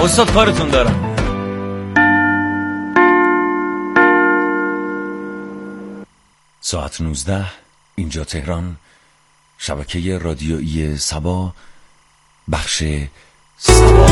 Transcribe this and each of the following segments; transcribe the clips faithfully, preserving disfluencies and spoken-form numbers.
استاد کارتون دارم. ساعت نوزده، اینجا تهران، شبکه رادیویی سبا، بخش سبا.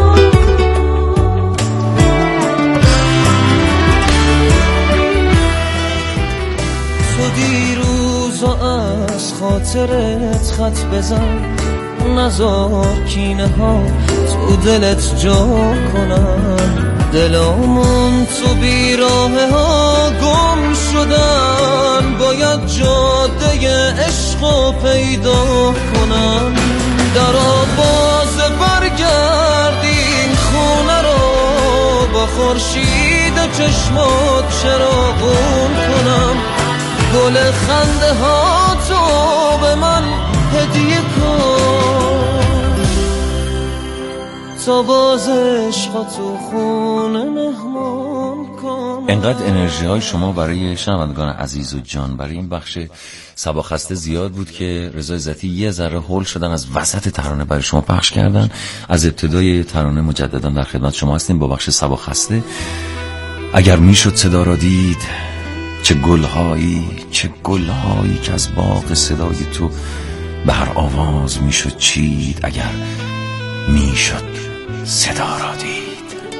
تو دیروزا از خاطرت خط بزن، نذار کینه ها تو دلت جا کنن. دلامون تو بیراه ها گم شدن، باید جاده عشقو پیدا کنن. درا باز برگردین خونه رو، با خورشید چشمات چراغون کنم. گل خنده ها تو به من هدیه کن، تا باز عشقا تو خونه مهمان کن. انقدر انرژی های شما برای شنوندگان عزیز و جان برای این بخش سبا خسته زیاد بود که رضا عزتی یه ذره هول شدن از وسط ترانه برای شما پخش کردن. از ابتدای ترانه مجددا در خدمت شما هستیم با بخش سبا خسته. اگر میشد صدا را دید، چه گلهایی چه گلهایی که از باغ صدای تو به هر آواز میشد چید. اگر میشد صدا را دید.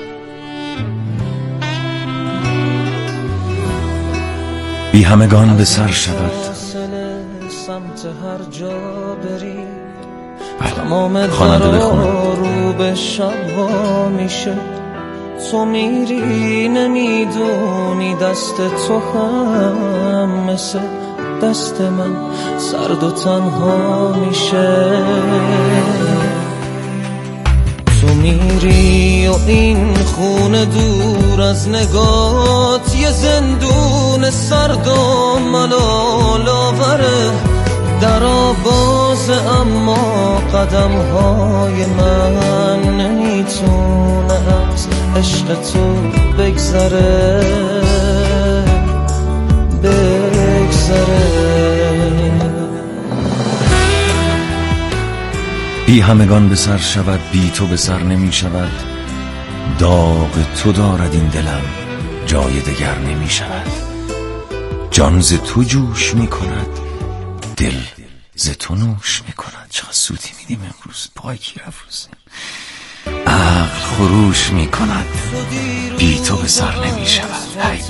بی همگان به سر شود، سمت هر جا بری تمام خواننده بخونه. رو به شبها میشه، تو میری نمیدونی دست تو هم مثل دست من سرد و تنها میشه. تو میری و این خونه دور از نگات یه زندون سرد و ملال آوره. درا باز اما قدم های من نمیتونه از عشق تو بگذره بگذره. بی همگان به سر شود، بی تو به سر نمی شود. داغ تو دارد این دلم، جای دگر نمی شود. جان ز تو جوش می کند، دل ز تو نوش می کند. چقدر سوتی میدیم امروز، پای کی رفروزیم. عقل خروش می کند، بی تو به سر نمی شود. ای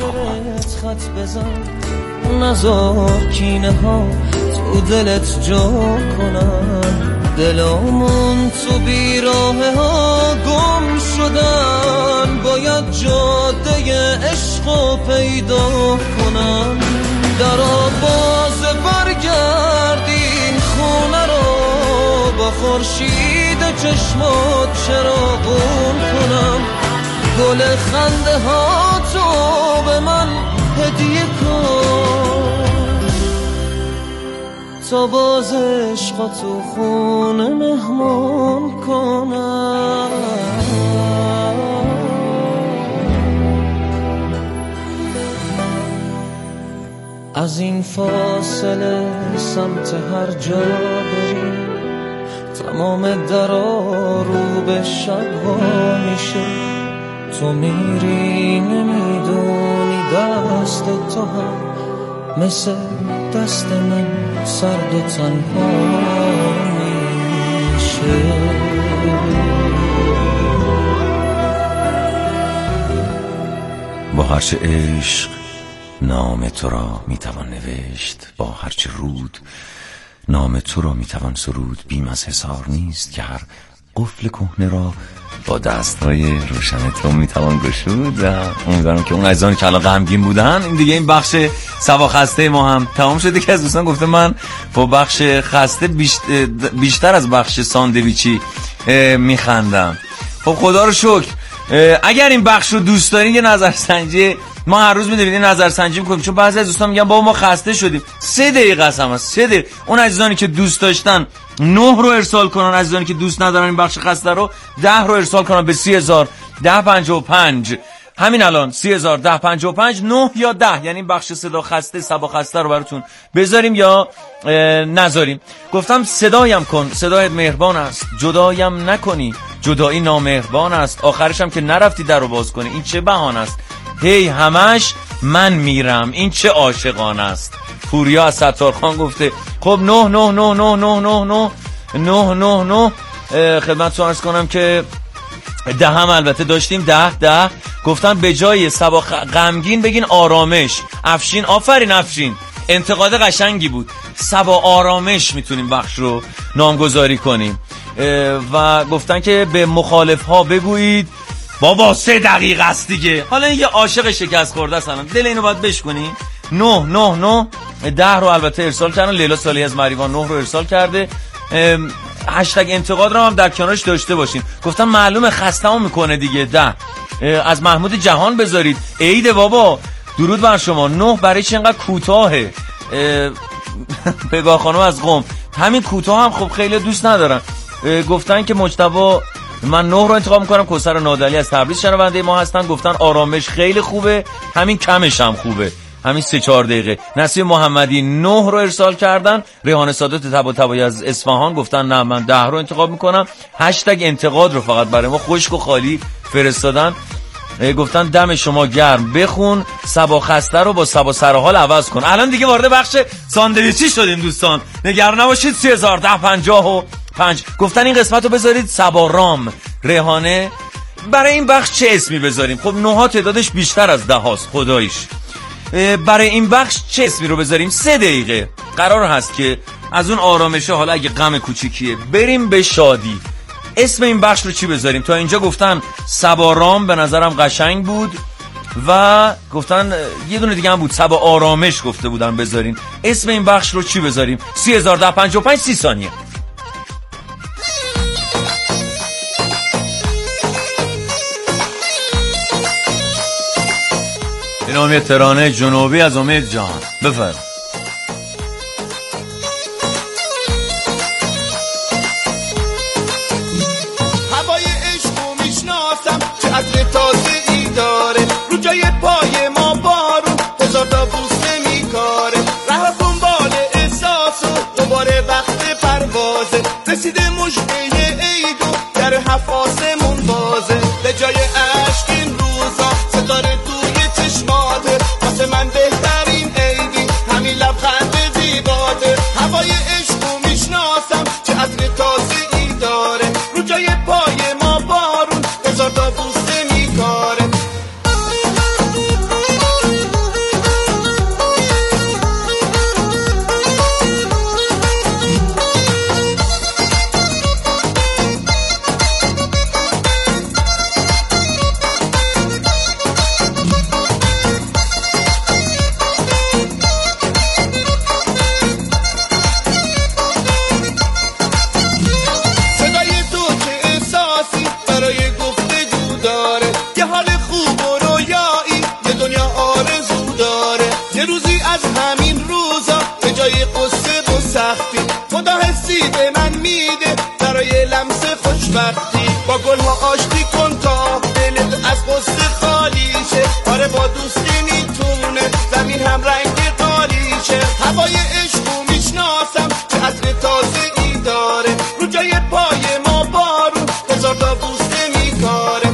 بابا، نذار کینه ها تو دلت جا کنن. دلامون تو بیراه ها گم شدن، باید جاده عشقو پیدا کنن. درا باز برگردین خونه رو، با خورشید چشمات چراغون کنم. گل خنده ها تو به من هدیه کن، تا باز عشقا تو خونه مهمان کنم. از این فاصله سمت هر جا بریم، تمام درا رو به شبها میشه. تو میری نمیدونی دست تو هم مثل دست من سرد و تنها میشه. با هرچه عشق نام تو را میتوان نوشت، با هرچه رود نام تو را میتوان سرود. بیم از حصار نیست که هر قفل کهنه را با دستهای روشن تو میتوان گشود. و امیدوارم که اون عزیزانی که الان غمگین بودن، این دیگه این بخش سبا خسته ما هم تمام شده. که از دوستان گفته من با بخش خسته بیشتر از بخش ساندویچی میخندم. خب خدا رو شکر. اگر این بخش رو دوست دارین یه نظرسنجی، ما هر روز می‌دونید نظرسنجی می‌کنیم، چون بعضی از دوستان میگن بابا ما خسته شدیم. سه دقیقه است هم سه دقیقه. اون عزیزانی که دوست داشتن نه رو ارسال کنن، عزیزانی که دوست ندارن این بخش خسته رو ده رو ارسال کنن به سی هزار ده پنجاه و پنج. همین الان سی هزار ده پنجاه و پنج نه یا ده، یعنی بخش صدا خسته سبا خسته رو براتون بذاریم یا نذاریم. گفتم صدایم کن، صدایت مهربان است، جدایم نکنی جدایی نامهربان است، آخرش هم که نرفتی در رو باز کنی، این چه بهانه است؟ هی همش من میرم، این چه عاشقانه است. پوریا از ستارخان گفته خب نه نه نه نه نه نه نه نه نه نه خدمتتون عرض کنم که ده هم البته داشتیم، ده ده گفتن به جای سبا غمگین بگین آرامش. افشین آفرین افشین، انتقاد قشنگی بود. سبا آرامش میتونیم بخش رو نامگذاری کنیم. و گفتن که به مخالف ها بگویید بابا سه دقیقه است دیگه. حالا یه عاشق شکست خورده است، دل اینو باید بشکنی. نه نه نه ده رو البته ارسال کردن. لیلا صالحی از مریوان نه رو ارسال کرده. هشتگ انتقاد رو هم در کنارش داشته باشین. گفتن معلومه خسته‌مون میکنه دیگه. ده از محمود جهان بذارید. عید بابا درود بر شما. نه برای چی اینقدر کوتاهه؟ بگاه خانم از قم همین کوتاه هم خب خیلی دوست ندارن. گفتن که مجتبی من نه رو انتخاب میکنم. کوثر نادلی از تبریز شنونده ما هستن، گفتن آرامش خیلی خوبه، همین کمش هم خوبه، همین سه چهار دقیقه. نصیب محمدی نه رو ارسال کردن. ریحانه سادات طباطبایی از اصفهان گفتن نه من ده رو انتخاب میکنم. هشتگ انتقاد رو فقط برای ما خشک و خالی فرستادن. گفتن دم شما گرم، بخون سبا خسته رو با سبا سرحال عوض کن. الان دیگه وارد بخش ساندویچی شدیم دوستان، نگران نباشید. سی هزار ده پنجاه و پنج گفتن این قسمت رو بذارید سبا رام. ریحانه برای این بخش چه اسمی بذاریم؟ خب نوها تعدادش بیشتر از ده هاست خداییش. برای این بخش چه اسمی رو بذاریم؟ سه دقیقه قرار هست که از اون آرامشه، حالا اگه غم کوچیکیه، بریم به شادی. اسم این بخش رو چی بذاریم؟ تا اینجا گفتن سبا رام به نظرم قشنگ بود و گفتن یه دونه دیگه هم بود سبا آرامش گفته بودن بذارین. اسم این بخش رو چی بذاریم؟ سی هزار ده پنجاه و پنج سی ثانیه. این امید ترانه جنوبی از امید جان بفرم. هوای عشقو میشناسم چه عطر تازه‌ای داره، رو جای پای ما بارون هزار تا بوسه میکاره. ره دنبال احساس و دوباره وقت پروازه، رسیده مژده عیدو در هفت آسمون بازه. به جای عشق این روزا ستاره توی چشماته، واسه من بهترین عیدی همین لبخند زیباته. هوای عشقو میشناسم چه عطر تازه‌ای داره، رو جای پای ما بارون هزار تا بوسه میکاره. خدا حسی به من میده برای لمس خوشبختی، با گل ها آشتی کن تا دلت از غصه خالی شه. آره با دوستی میتونه زمین هم رنگ قالی شه. هوای عشقو میشناسم چه عطر تازه‌ای داره، رو جای پای ما بارون هزار تا بوسه میکاره.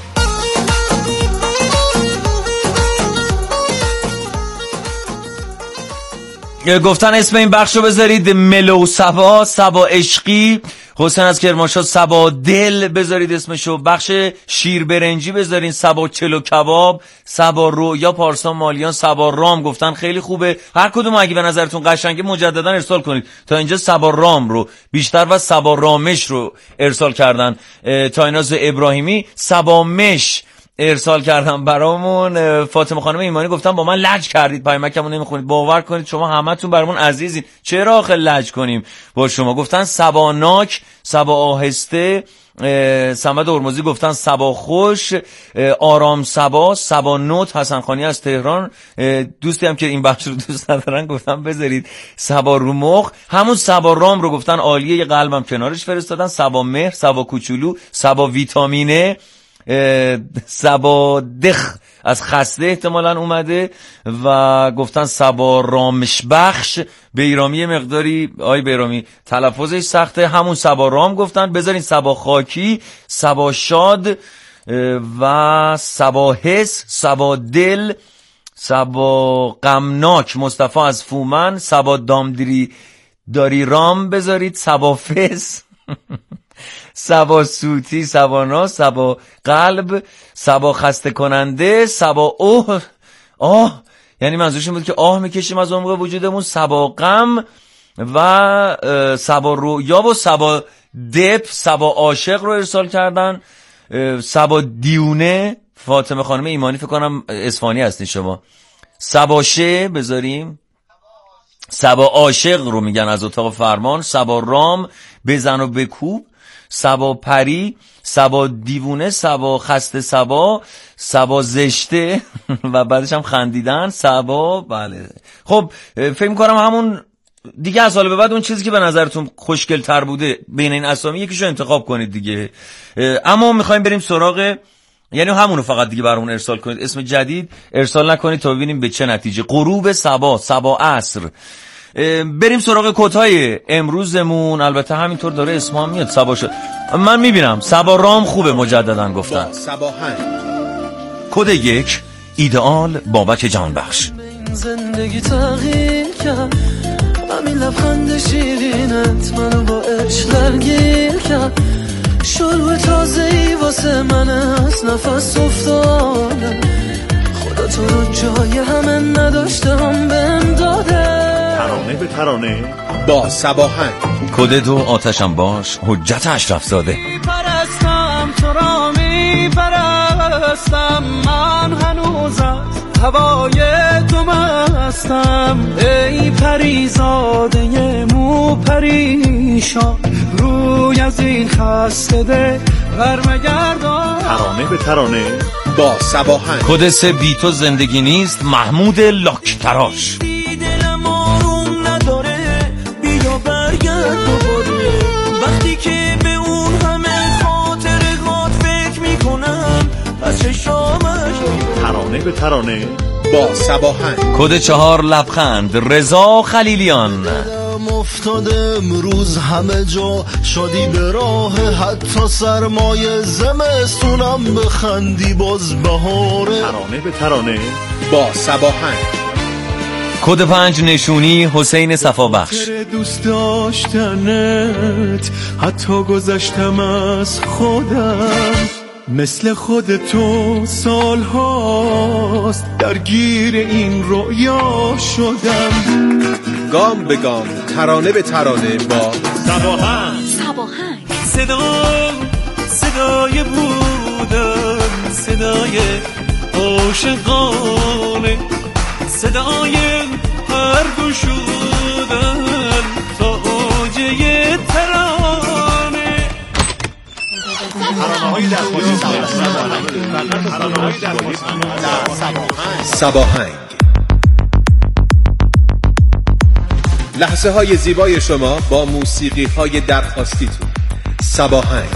گفتن اسم این بخش رو بذارید ملو سبا، سبا عشقی. حسین از کرمانشاه سبا دل بذارید اسمشو. بخش شیر برنجی بذارین سبا چلو کباب، سبا رو یا پارسا مالیان سبا رام. گفتن خیلی خوبه. هر کدوم اگه به نظرتون قشنگه مجددا ارسال کنید. تا اینجا سبا رام رو بیشتر و سبا رامش رو ارسال کردن. تایناز ابراهیمی سبا مش ارسال کردم برامون. فاطمه خانم ایمانی گفتن با من لج کردید، پیامکمون نمیخونید. باور کنید شما همتون برامون عزیزین، چرا آخه لج کنیم با شما. گفتن سباناک، سبا آهسته. صمد هرمزی گفتن سبا خوش، آرام سبا، سبا نوت. حسن خانی از تهران، دوستی هم که این بخش رو دوست ندارن گفتن بذارید سبا رو مخ. همون سبا رام رو گفتن عالیه، یه قلبم کنارش فرستادن. سبا مهر، سبا کوچولو، سبا ویتامینه، سبا دخ از خسته احتمالاً اومده و گفتن سبا رامش بخش. بیرامی مقداری آی بیرامی تلفظش سخته، همون سبا رام گفتن. بذارین سبا خاکی، سبا شاد و سبا حس، سبا دل، سبا غمناک. مصطفی از فومن. سبا دامدری داری رام بذارید. سبا فس سبا سوتی، سبا ناس، سبا قلب، سبا خسته کننده، سبا اوه آه، یعنی منظورش این بود که آه میکشیم از عمق وجودمون. سبا غم و سبا رویا و سبا دپ، سبا عاشق رو ارسال کردن. سبا دیونه، فاطمه خانم ایمانی فکر کنم اصفهانی هستین شما. سبا شه بذاریم. سبا عاشق رو میگن از اتاق فرمان. سبا رام، بزن و بکوب. سبا پری، سبا دیوونه، سبا خسته، سبا سبا زشته و بعدش هم خندیدن. سبا بله. خب فکر می‌کنم همون دیگه از حالا به بعد اون چیزی که به نظرتون خوشگل تر بوده بین این اسامی یکیشو انتخاب کنید دیگه. اما میخوایم بریم سراغ، یعنی همونو فقط دیگه برامون ارسال کنید، اسم جدید ارسال نکنید تا ببینیم به چه نتیجه. غروب صبا، صبا عصر. بریم سراغ کدهای امروزمون. البته همینطور داره اسم هم میاد. صبا شد، من میبینم صبا رام خوبه مجددن گفتن. صبا هنگ. کد یک ایدئال بابک جهانبخش. زندگی تغییر کرد، همین لبخند شیرینت منو با عشق درگیر کرد. شروع تازه‌ای واسه من از نفس افتاده، خدا تو رو جای همه نداشتم بهم داده. ترانه به ترانه با صبا هنگ. کد دو آتشم باش، حجت اشرف زاده. پرستم تو را می پرستم، من هنوز از هوای تو مستم. ای پریزاده مو پریشان، روی از این خسته ده برمگردان. ترانه به ترانه با صبا هنگ. کد سه بی تو زندگی نیست، محمود لاک تراش. دلم آروم نداره، بیا برگرد دوباره. وقتی که به اون همه خاطرات فکر میکنم از چشامش. ترانه به ترانه با صبا هنگ. کد چهار لبخند، رضا خلیلیان. افتاده امروز همه جا شادی به راه، حتی سرمایه زمستونم بخندی باز بهاره. ترانه به ترانه با صبا هنگ. کد پنج نشونی، حسین صفابخش. دوست داشتنت حتی گذشتم از خودم، مثل خودتو سال هاست درگیر این رویا شدم. گام به گام، ترانه به ترانه با صبا هنگ. صبا هنگ. صدا صدای بودن، صدای عاشقانه، صدای هر دو شدن تا اوجه ترانه. صبا هنگ. لحظه های زیبای شما با موسیقی های درخواستیتون. صبا هنگ.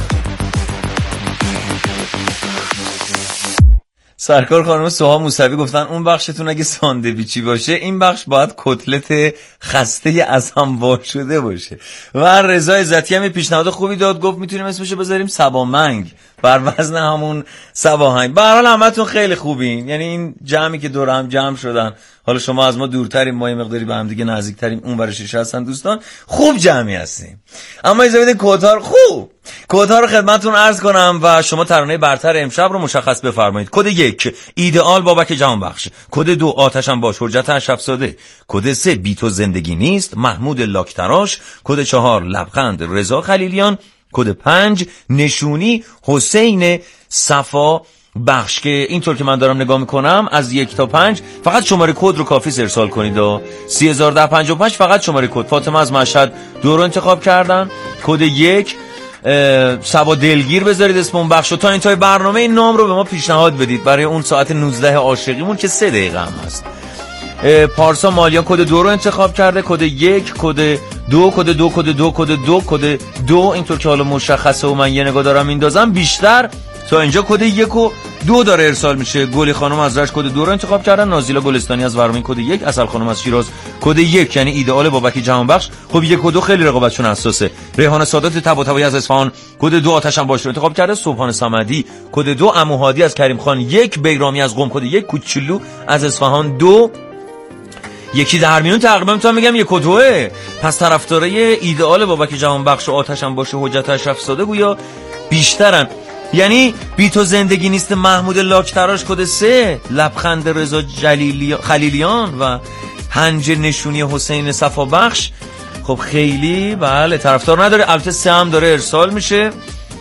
سرکار خانم سوها موسوی گفتن اون بخشتون اگه ساندویچی باشه، این بخش باید کتلت خسته از هم وا شده باشه. و رضا عزتی هم پیشنهاد خوبی داد، گفت میتونیم اسمشو بذاریم صبا منگ، بر وزن همون صبا هنگ. به هر حال همتون خیلی خوبین، یعنی این جمعی که دور هم جمع شدن، حالا شما از ما دورترین، ما یه مقداری به هم دیگه نزدیکتریم، اون ور شیشه هستن دوستان، خوب جمعی هستیم. اما اجازه بدید کدها خوب کدها رو خدمتتون عرض کنم و شما ترانه برتر امشب رو مشخص بفرمایید. کد یک ایدئال بابک جهانبخش. کد دو آتشم باش، حجت اشرف زاده. کد سه بی تو زندگی نیست، محمود لاک تراش. کد چهار لبخند، رضا خلیلیان. کد پنج نشونی، حسین صفا بخش. که اینطور که من دارم نگاه میکنم از یک تا پنج فقط شماره کد رو کافی ارسال کنید و سی هزار و ده پنجاه و پنج فقط شماره کد. فاطمه از مشهد دو رو انتخاب کردن. کد یک صبا دلگیر بذارید اسم اون بخش، و تا انتهای برنامه این نام رو به ما پیشنهاد بدید برای اون ساعت نوزده عاشقیمون که سه دقیقه هم هست. پارسا مالیان کد دو رو انتخاب کرده. کد یک، کد دو، کد دو، کد دو، کد دو، کد دو. اینطور که حالا مشخصه و من یه نگاه دارم میندازم بیشتر تا اینجا کد یک رو دو داره ارسال میشه. گلی خانم از رشت کد دو رو انتخاب کردن، نازیلا گلستانی از ورامین کد یک، اصل خانم از شیراز کد یک، یعنی ایدئال بابک جهانبخش. خب یک و دو خیلی رقابتشون حساسه. ریحان سادات طباطبایی از اصفهان کد دو آتشم باش رو انتخاب کرده. صبحان صمدی کد دو، عمو هادی از کریم خان یک، بیرامی از قم کد یک، کوچولو از اصفهان دو. یکی در میون تقریبا میتونم بگم یک و دوه. پس طرفدارای ایدئال بابک جهانبخش و آتشم باشه حجت اشرف زاده گویا بیشترن. یعنی بی تو زندگی نیست محمود لاکتراش کد سه، لبخند رضا جلیلی خلیلیان و هنج نشونی حسین صفابخش خب خیلی بله طرفدار نداره. البته سه هم داره ارسال میشه.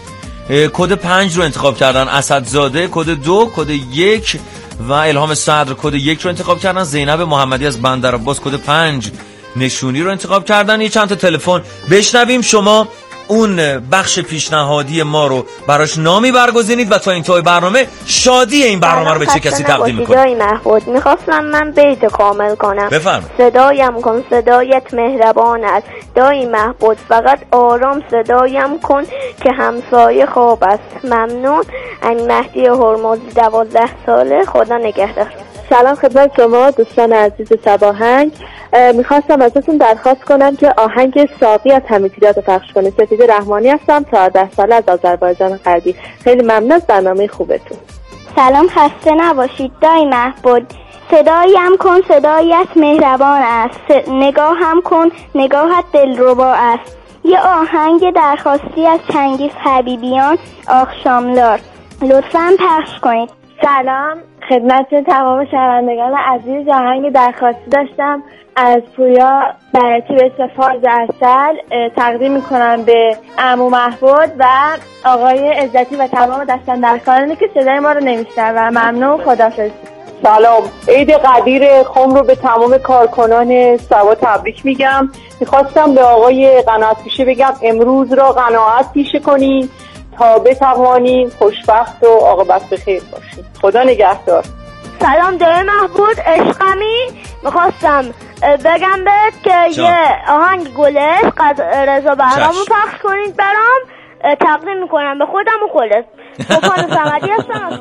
کد پنج رو انتخاب کردن اسدزاده کد دو، کد یک و الهام صدر کد یک رو انتخاب کردن. زینب محمدی از بندرعباس کد پنج نشونی رو انتخاب کردن. یه چند تا تلفن بشنویم، شما اون بخش پیشنهادی ما رو براش نامی برگزینید و تا انتهای برنامه شادی این برنامه رو به چه کسی تقدیم می‌کنید. صدای محمود میخواستم من بیت کامل کنم. بفرمایید. صدایم کن صدایت مهربان است، دایی محمود فقط آرام صدایم کن که همسایه خواب است. ممنون. این مهدی هرمزی دوازده ساله. خدا نگهدار. سلام خدمت شما دوستان عزیز سباهنگ. میخواستم ازتون درخواست کنم که آهنگ ساقی از حمیدیات رو پخش کنید. سپید رحمانی هستم، چهارده ساله از آذربایجان غربی. خیلی ممنون از برنامه خوبتون. سلام، خسته نباشید دایی محمود. صدایم کن صدایت مهربان است، نگاهم کن نگاهت دلربا است. یه آهنگ درخواستی از چنگیز حبیبیان آخشاملار لطفاً پخش کنید. سلام خدمت تمام شنوندگان عزیز. آهنگ درخواستی داشتم از پویا برتی به اسم فارز عسل تقدیم میکنم به عمو محمود و آقای عزتی و تمام دستاندرکارانی که صدای ما رو نمیشنون. ممنون. خداحافظ. سلام، عید قدیر خم رو به تمام کارکنان سوا تبریک میگم. میخواستم به آقای قناعت پیشه بگم امروز را قناعت پیشه کنی تا بتوانیم خوشبخت و عاقبت بخیر باشیم. خدا نگهدار. سلام دایی محمود عشقمی، میخواستم بگم بهت که چا. یه آهنگ گلش قد رضا بهرامو پخش کنید برام. تقدیم میکنم به خودم و خودت. صبحان صمدی هستم.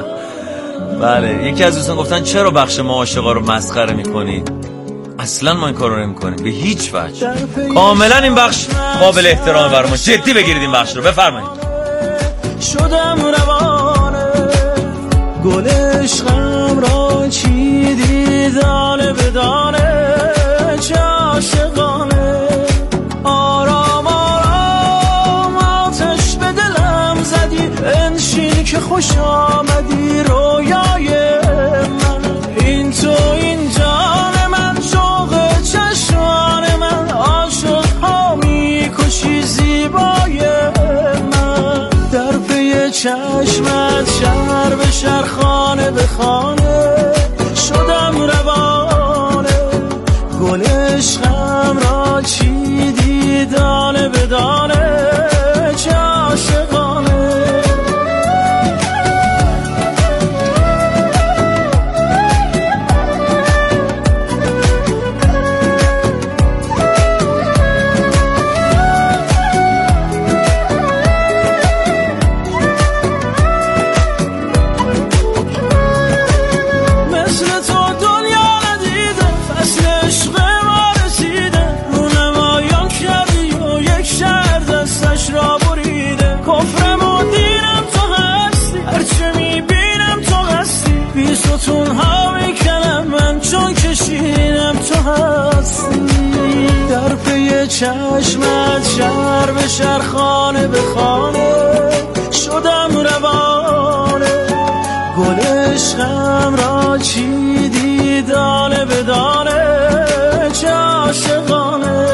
بله یکی از دوستان گفتن چرا بخش ما عاشقا رو مسخره میکنید؟ اصلا ما این کار رو نمی‌کنیم به هیچ وجه. کاملا این بخش قابل احترام برای ما. جدی بگیرید این بخش رو. بفرمایید. شدم روانه گل عشقم را چیدی دانه به دانه، چه عاشقانه. آرام آرام آتش به دلم زدی، انشین که خوش آمدی رویای من. این تو این جان من، شوق چشمان من، عاشق ها میکشی زیبای من. در پی چشمت شهر به شهر خانه به خانه شدم روانه. گل عشقم را چیدی دانه به دانه، چه عاشقانه. در پی چشمت شهر به شهر خانه به خانه شدم روانه. گل عشقم را چیدی دانه به دانه، چه عاشقانه.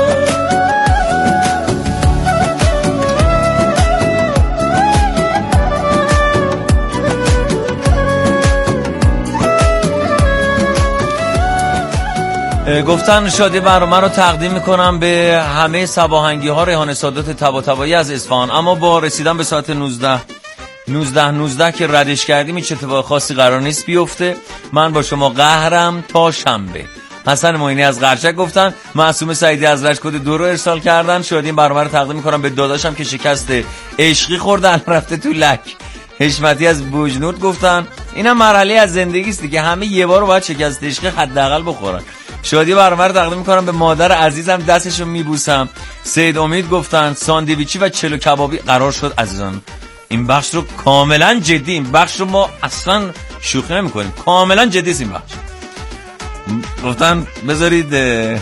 گفتن شادی برنامه رو تقدیم میکنم به همه سباهنگی ها. ریحان سادات طباطبایی از اصفهان. اما با رسیدن به ساعت نوزده نوزده نوزده که ردش کردیم هیچ اتفاق خاصی قرار نیست بیفته. من با شما قهرم تا شنبه. حسن معینی از قرچک گفتن. معصوم سعیدی از رشت کد دو رو ارسال کردن. شادی این برنامه رو تقدیم میکنم به داداشم که شکست عشقی خورده الان رفته تو لک. حشمتی از بوجنورد گفتن اینم مرحله از زندگی است دیگه، همه یه بار باید شکست عشق حداقل بخورن. شادی برنامه رو تقدیم میکنم به مادر عزیزم، دستشو میبوسم. سید امید گفتن ساندویچی و چلو کبابی قرار شد. عزیزان این بخش رو کاملا جدی، این بخش رو ما اصلا شوخی نمیکنیم، کاملا جدی است این بخش. گفتن بذارید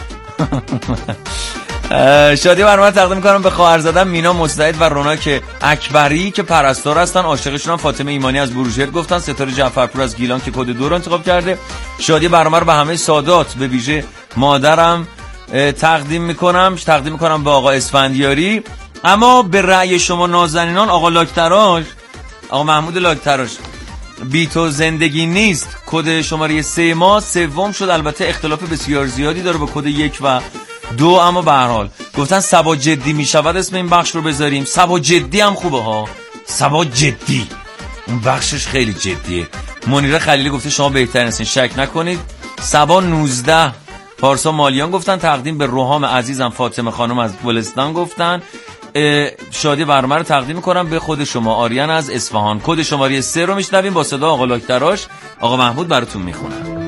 شادی برنامه تقدیم میکنم به خواهرزادم مینا مستعد و روناک اکبری که پرستار هستن. عاشقشون هم فاطمه ایمانی از بروجرد گفتن. ستاره جعفرپور از گیلان که کد دو رو انتخاب کرده. شادی برنامه رو به همه سادات به ویژه مادرم تقدیم میکنم تقدیم میکنم به آقا اسفندیاری. اما به رأی شما نازنینان آقا لاکتراش، آقا محمود لاکتراش، بی تو زندگی نیست کد شماره سه ما سوم شد. البته اختلاف بسیار زیادی داره با کد یک و دو، اما به هر حال گفتن سبا جدی میشود اسم این بخش رو بذاریم. سبا جدی هم خوبه ها، سبا جدی اون بخشش خیلی جدیه. منیره خلیلی گفته شما بهترین هستین شک نکنید. سبا نوزده پارسا مالیان گفتن تقدیم به روحام عزیزم. فاطمه خانم از گلستان گفتن شادی برنامه رو تقدیم میکنم به خود شما. آریان از اصفهان. کد شماره سه رو میشنویم با صدا آقا لاکتراش. آقا محمود براتون میخونم.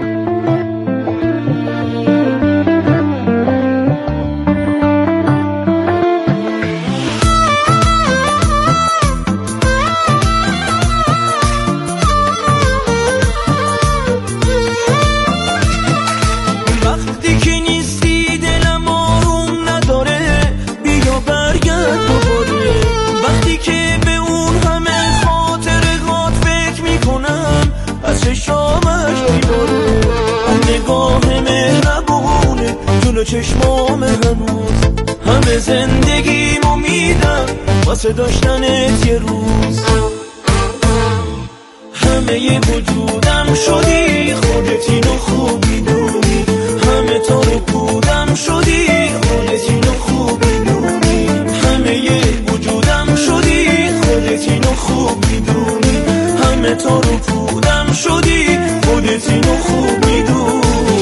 چشمام هنوز همه زندگیمو میدم واسه داشتنت یه روز. همه ی وجودم شدی خودت اینو خوب میدونی، همه تو رو بودم شدی خودت اینو خوب میدونی، همه ی وجودم شدی خودت اینو خوب میدونی، همه تو رو بودم شدی خودت اینو خوب میدونی.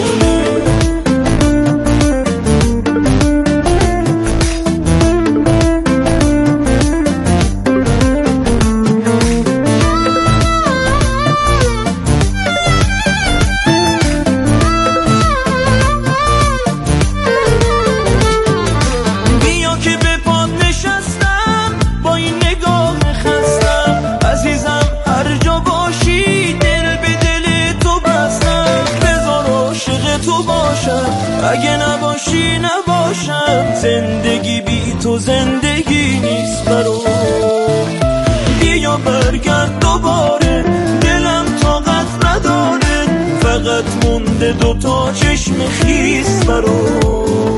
اگه نباشی نباشم زندگی بی تو زندگی نیست برام. بیا برگرد دوباره دلم طاقت نداره، فقط مونده دوتا چشم خیس برام.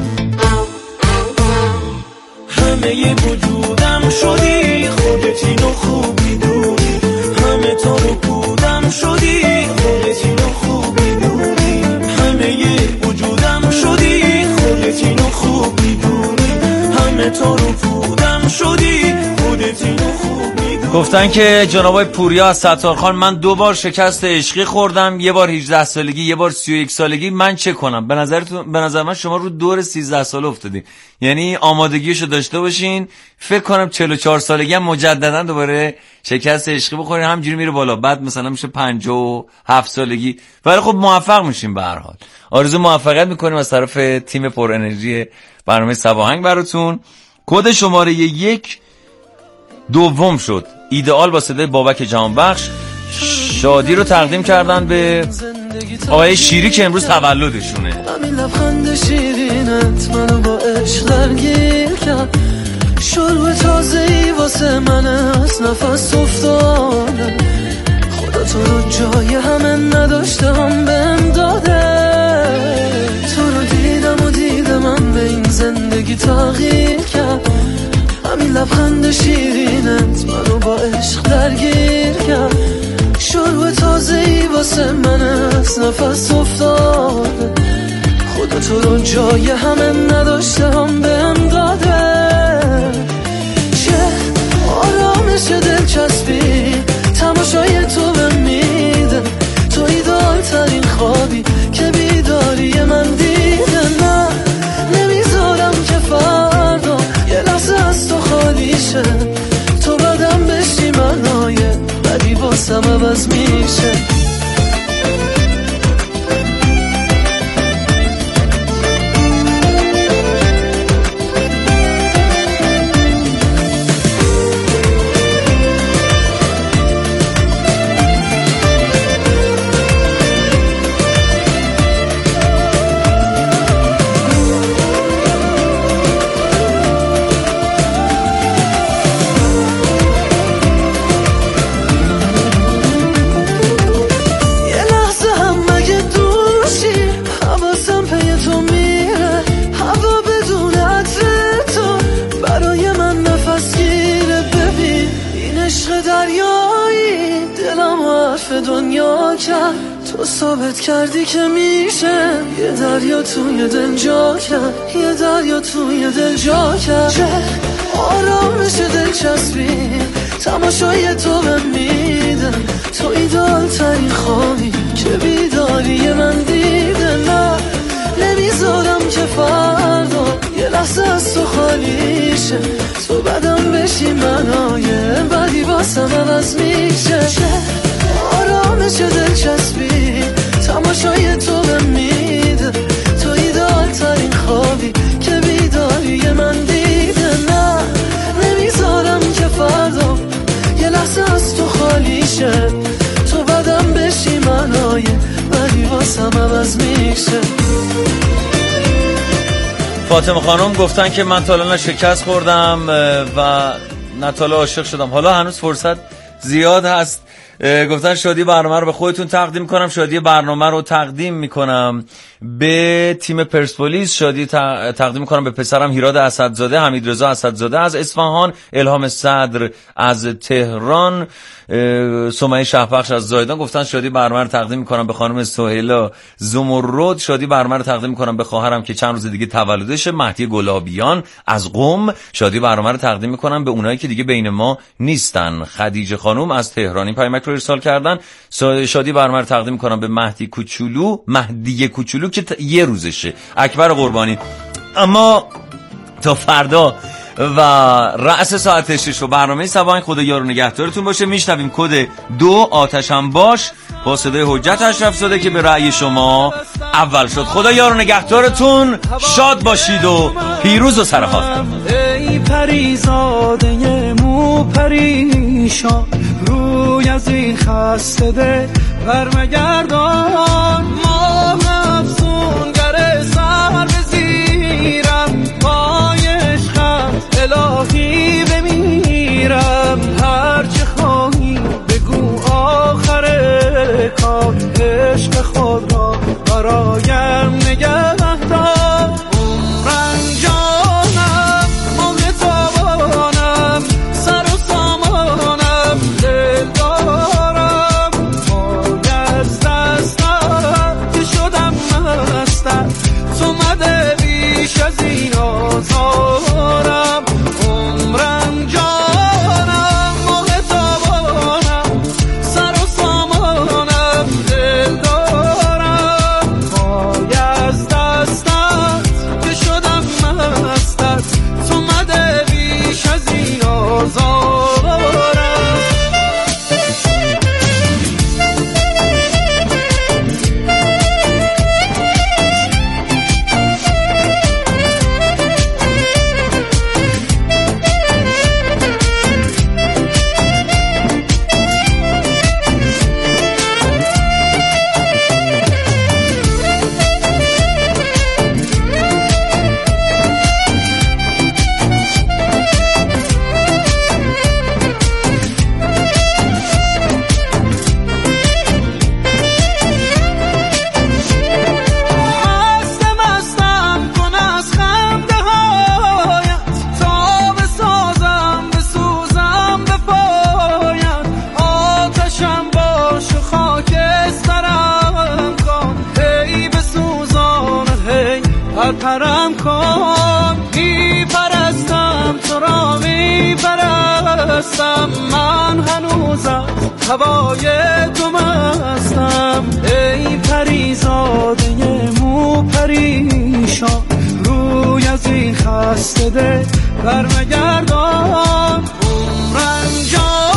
همه ی وجودم شدی خودت اینو خوب میدونی، همه تو رو بودم شدی خودت اینو خوب میدونی، همه ی وجودم شدی خودت اینو خوب میدونی، همه تو رو بودم شدی خودت اینو خوب میدونی. گفتن که جنابای پوریا از ستارخان من دو بار شکست عشقی خوردم، یه بار هجده سالگی یه بار سی و یک سالگی. من چه کنم؟ به نظرتون به نظر من شما رو دور سیزده ساله افتادی، یعنی آمادگیشو داشته باشین. فکر کنم چهل و چهار سالگی هم مجددا دوباره شکست عشقی بخورین، همینجوری میره بالا، بعد مثلا میشه پنجاه و هفت سالگی. ولی خب موفق میشین. به هر حال آرزو موفقیت میکنیم از طرف تیم پر انرژی برنامه سواهنگ براتون. کد شماره یک دوم شد. ایدئال با صدای بابک جهانبخش. شادی رو تقدیم کردن به آقای شیری که امروز تولدشونه. همین لبخند شیرینت منو با عشق درگیر کرد، شروع تازه‌ای واسه من از نفس افتاده. خدا تو رو جای همه نداشتم بهم داده، تو رو دیدم و دیدم من به این زندگی تغییر کرد. همین لبخند شیرینت منو با عشق درگیر کرد، شروع تازه‌ای واسه من از نفس افتاده. خدا تو رو جای همه نداشتم بهم داده. چه آرامش دلچسبی تماشای تو بهم میده، تو ایدال ترین خوابی که بیداری من دیده. نه نمیذارم که فردا یه لحظه از تو خالی شه، تو بدم بشی من عوض میشه. دنیا کرد تو ثابت کردی که میشه، یه دریا توی دل جا کرد، یه دریا توی دل جا کرد. چه آرامش دلچسبی تماشای تو به میده، تو ایدال ترین خوابی که بیداری من دیده. نه نمیذارم که فردا یه لحظه از تو خالی شه، تو بدم بشی منای بدی واسم عوض میشه. آرامش دلچسبی تماشای تو به میده، تو ایدال ترین خوابی که بیداری من دیده. نه نمیذارم که فردا یه لحظه از تو خالی شه، تو بدم بشی منای ولی واسم عوض میشه. فاطمه خانم گفتن که من تا الان شکست خوردم و نه تا عاشق شدم، حالا هنوز فرصت زیاد هست. گفتن شادی برنامه رو به خودتون تقدیم کنم، شادی برنامه رو تقدیم میکنم به تیم پرسپولیس، شادی تقدیم میکنم به پسرم هیراد اسدزاده، حمیدرضا اسدزاده از اصفهان، الهام صدر از تهران، سمیه شهبخش از زایدان. گفتن شادی برنامه رو تقدیم میکنم به خانم سهیلا زمرد، شادی برنامه رو تقدیم میکنم به خواهرم که چند روز دیگه تولدشه، مهدی گلابیان از قم. شادی برنامه رو تقدیم میکنم به اونایی که دیگه بین ما نیستن، خدیجه خانم از تهران این پیامک رو ارسال کردن. شادی برنامه رو تقدیم میکنم به مهدی کوچولو، مهدی کوچولو که یه روزشه، اکبر قربانی. اما تا فردا و رأس ساعت شش و برنامه صباح خدا یار و نگهدارتون باشه. میشنویم کد دو آتشم باش با صدای حجت اشرف زاده که به رأی شما اول شد. خدا یار و نگهدارتون، شاد باشید و پیروز و سرحال. ای پریزاده مو پریشان، روی از این خسته ده برمگردان. ما افسونگر سر بزیرم، پای عشقم الهی بمیرم. هر چه خواهی بگو آخر کار، عشق خود را برایم نگه دار. عمرم جانم موقع تابانم، سر و سامانم دل دارم. پای از دستم که شدم مستم، تو مده بیش از این آزارم. عمرم جانم موقع تابانم، سر و سامانم دل دارم. پای از دستم که شدم مستم، تو مده بیش از این آزارم. پرم کن، می پرستم تو را، می پرستم من هنوزم هوای تو مستم. ای پریزاده مو پریشان، روی از این خسته ده برمگردان. عمرم جان